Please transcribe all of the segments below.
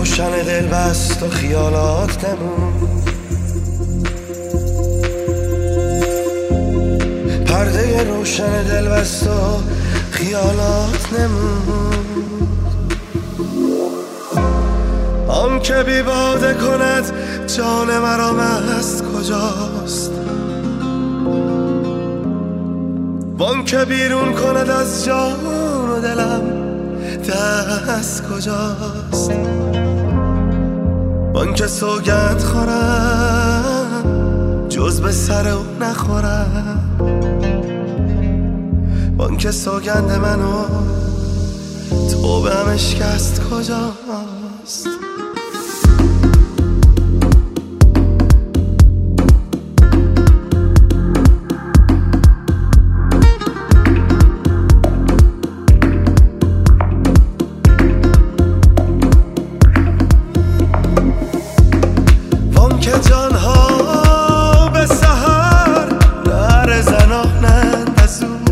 روشن دل بست و خیالات نمون، پرده روشن دل بست و خیالات نمون. آن که بی باده کند جان مرا مست کجاست، وان که بیرون کند از جان و دلم دست کجاست. وان که سوگند خورم جز به سر او نخورم، وان که سوگند منو توبه هم اشکست کجاست. که جانها به سحر نره زنانند از او،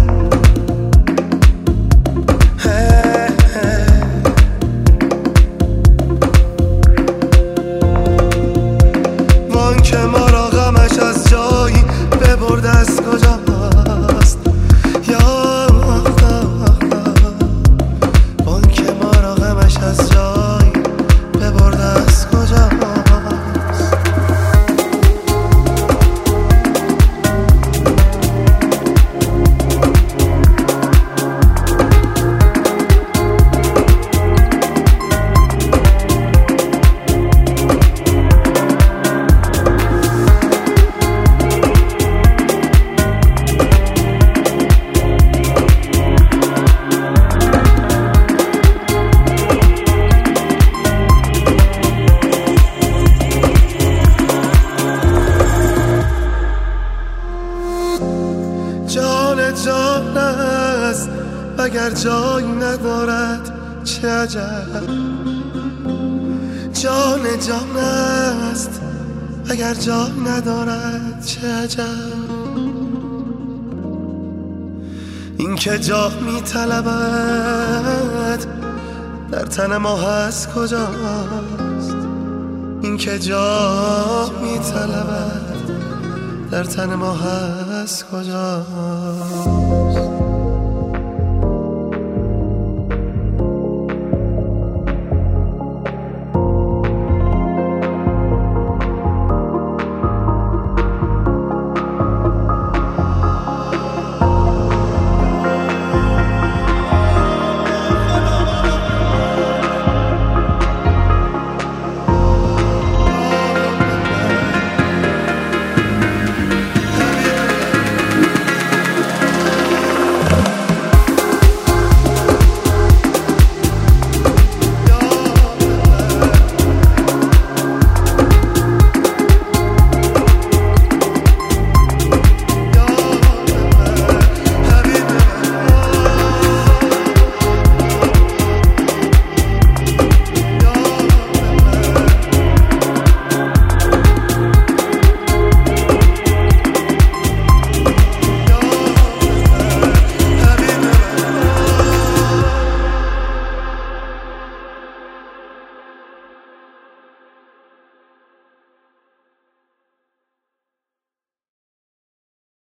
وان که ما را غمش از جایی ببرد از کجاست. یا وان که ما را غمش از جایی ببرد از کجاست. جان است اگر جایی ندارد چه عجب، جان است اگر جان ندارد چه عجب. این که جا می طلبد در تن ما هست کجاست، این که جا می طلبد در تن ما هست کجاست.